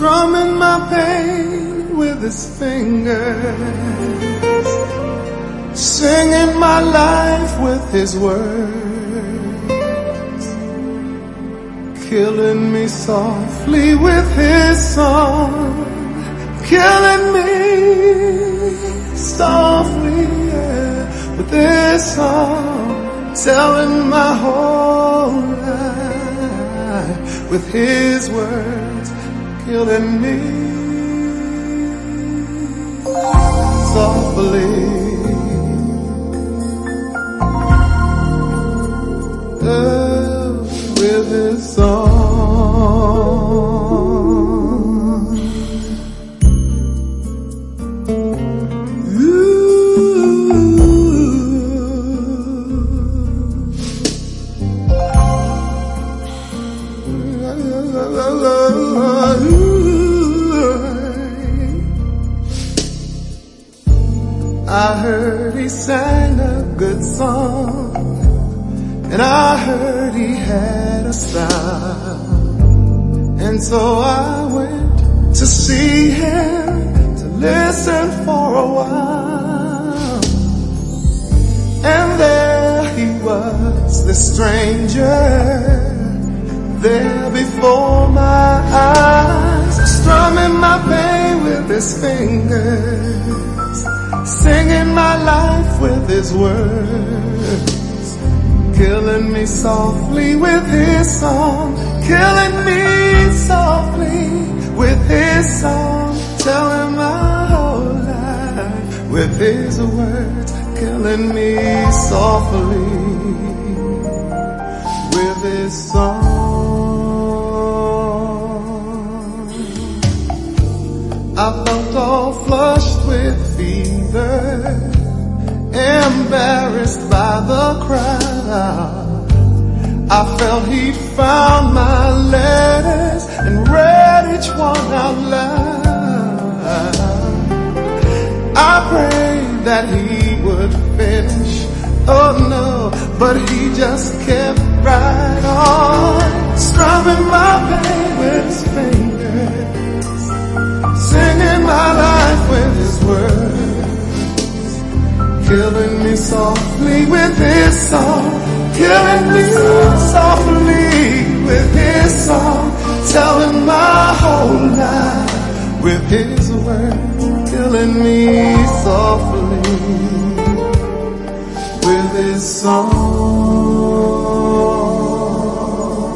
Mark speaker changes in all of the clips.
Speaker 1: strumming my pain with his fingers, singing my life with his words, killing me softly with his song, killing me softly, yeah, with his song, telling my whole life with his words, killing me softly. With his song. I heard he sang a good song, and I heard he had a style, and so I went to see him, to listen for a while. And there he was, the stranger, there before my eyes, strumming my pain with his fingers, singing my life with his words, killing me softly with his song, killing me softly with his song, telling my whole life with his words, killing me softly with his song. I felt all flushed with fever, embarrassed by the crowd. I felt he'd found my letters and read each one out loud. I prayed that he would finish, oh no, but he just kept right on, strumming my pain with his fingers, singing my life with his words, killing me softly with his song, killing me softly with his song, telling my whole life with his words, killing me softly with his song.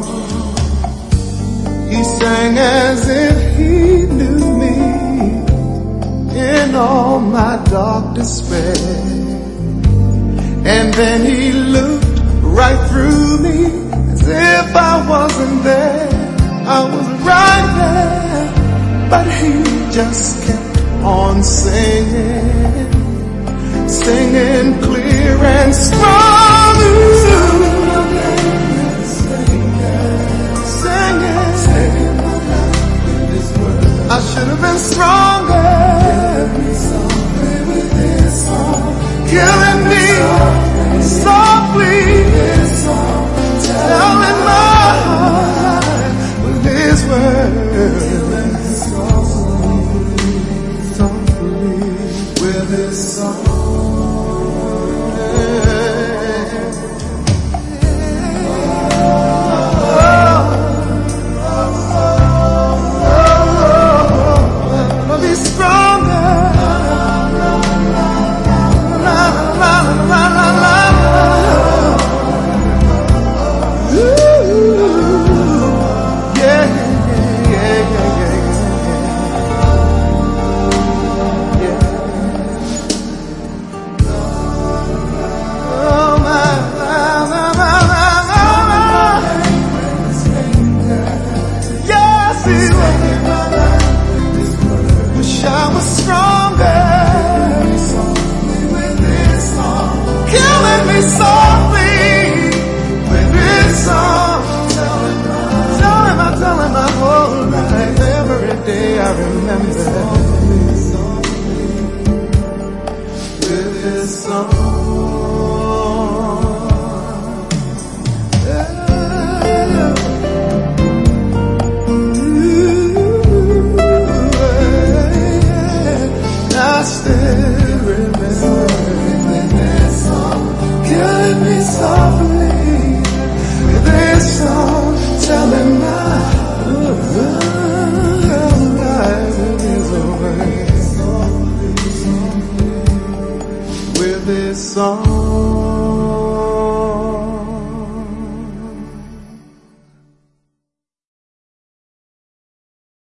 Speaker 1: He sang as if he knew me in all my dark despair, and then he looked right through me as if I wasn't there. I was right there, but he just kept on singing, singing clear and strong. Singing, I should have been stronger, killing me softly, telling my heart with his words, softly with his song. with this song, killing me softly. With this song, telling my life is over. With this song.